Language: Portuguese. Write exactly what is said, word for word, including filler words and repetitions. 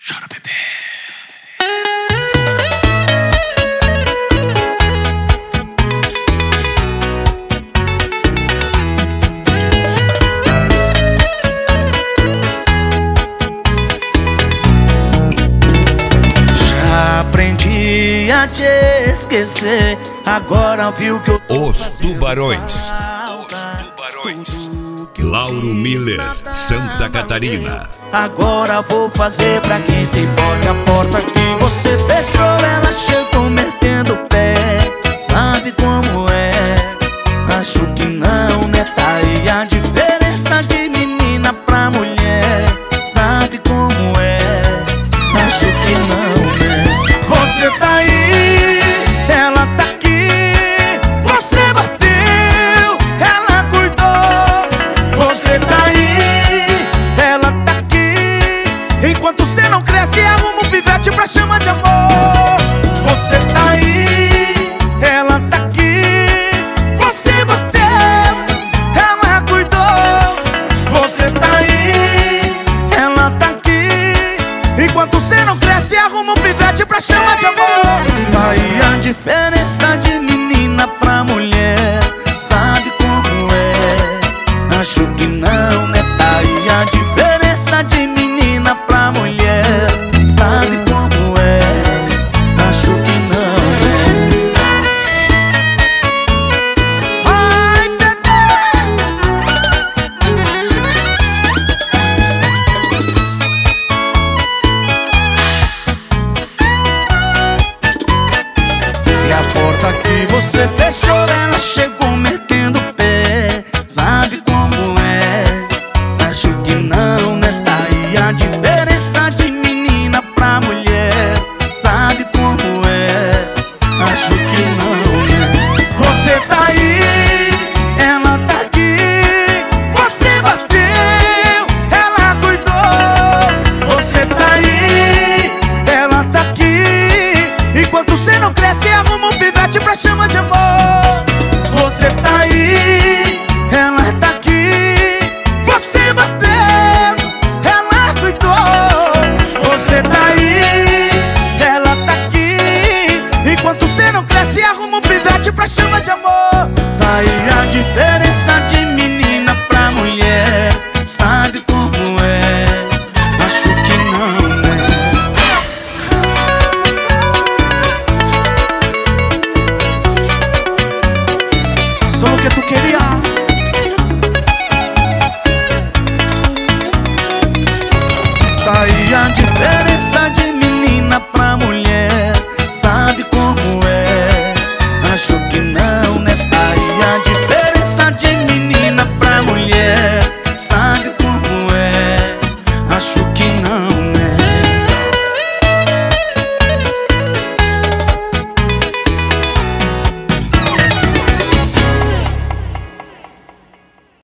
Chora, bebê. Já aprendi a te esquecer. Agora viu que eu tô Os Tubarões. Os Tubarões. Lauro Miller, Santa Catarina. Agora vou fazer pra quem se importa. A porta que você fechou, ela chegou metendo o pé. Sabe como é? Acho que não, né? Tá aí a diferença de menina pra mulher. Sabe como é? Acho que não, né? Você tá aí, ela tá aqui. Você bateu, ela cuidou. Você tá aí, ela tá aqui. Enquanto você não cresce, arruma um pivete pra chama de amor. Você tá aí, ela tá aqui. Você bateu, ela cuidou. Você tá aí, ela tá aqui. Enquanto você não cresce, arruma um pivete pra chama de amor. Tá aí a diferença de